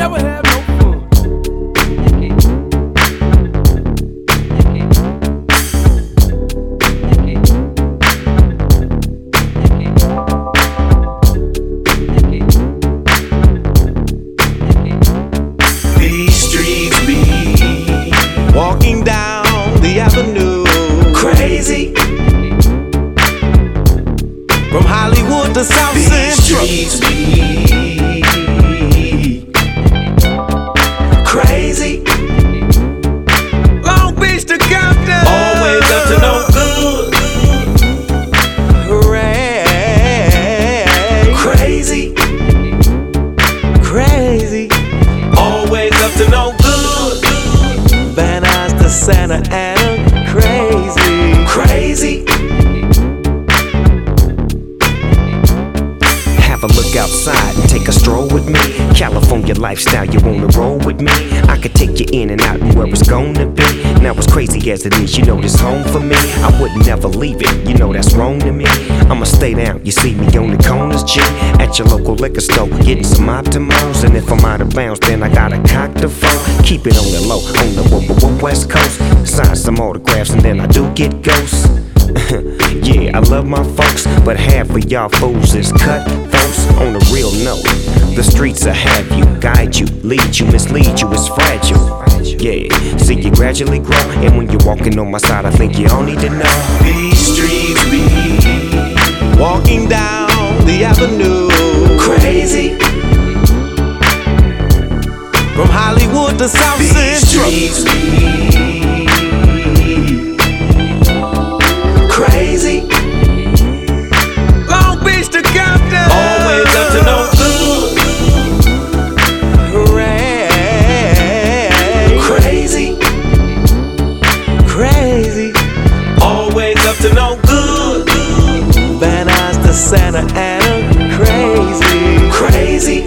never have no fun. These streets be walking down the avenue, crazy. From Hollywood to South Central. These streets be crazy. Long Beach to Compton, always up to no good. Crazy, crazy, always up to no good. Van Nuys to Santa Ana, crazy, crazy. Have a look outside and take a stroll with me. California lifestyle, you wanna roll with me? I could take you in and out and where it's gonna be. Now as crazy as it is, you know this home for me. I would never leave it, you know that's wrong to me. I'ma stay down, you see me on the corners, G. At your local liquor store, getting some Optimals. And if I'm out of bounds, then I gotta cock the phone. Keep it on the low, on the West Coast. Sign some autographs and then I do get ghosts. Yeah, I love my folks, but half of y'all fools is cutthroats. On a real note, the streets will have you, guide you, lead you, mislead you, it's fragile. Yeah, see you gradually grow, and when you're walking on my side, I think you all need to know. These streets be walking down the avenue, crazy. From Hollywood to South Central. These streets be crazy. Long Beach to Compton, always up to no good. Crazy, crazy, always up to no good. Van Nuys to Santa Ana, crazy, crazy.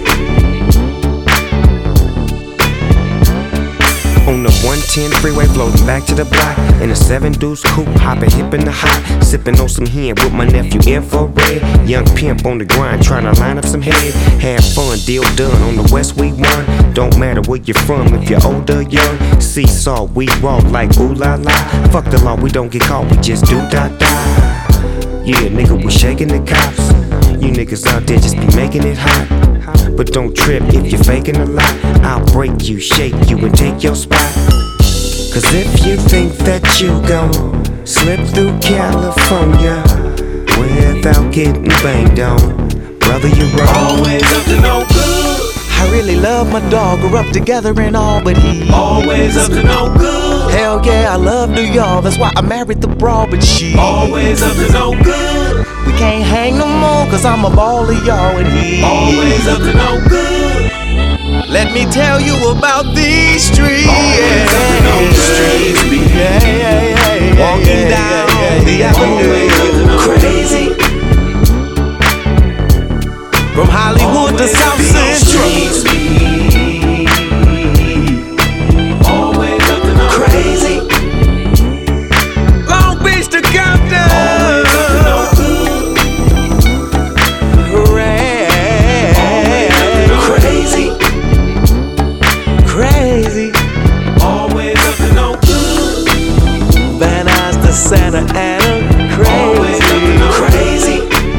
On the 110 freeway, floating back to the block. In a 7 deuce coupe, hopping hip in the hot. Sipping on some hen with my nephew Infrared. Young pimp on the grind, trying to line up some head. Have fun, deal done, on the west we won. Don't matter where you're from, if you're older, young. Seesaw, we walk like ooh la la. Fuck the law, we don't get caught, we just do da da. Yeah, nigga, we shaking the cops. You niggas out there just be making it hot. But don't trip if you're faking a lot. I'll break you, shake you, and take your spot. Cause if you think that you gon' slip through California without getting banged on, brother, you're wrong. Always up to no good. I really love my dog, grew up together and all, but he always up to no good. Hell yeah, I love New York, that's why I married the broad, but she always up to no good. We can't hang no more, cause I'm a baller, y'all, and he always up to no good. Let me tell you about these streets. Always up to no good. Walking down the avenue, crazy. From Hollywood to South Central. Always up to no crazy. Long Beach to Compton. Always up to no crazy. Crazy. Always up to no good. Van Nuys to Santa Ana, always up to no crazy.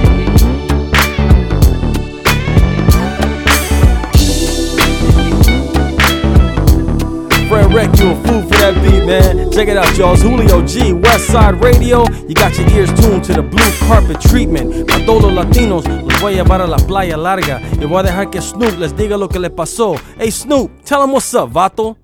Fred Wreck, you a fool for that beat, man. Check it out, y'all. It's Julio G, Westside Radio. You got your ears tuned to the blue carpet treatment. Para todos los latinos, los voy a llevar a la playa larga. Y voy a dejar que Snoop les diga lo que le pasó. Hey, Snoop, tell him what's up, vato.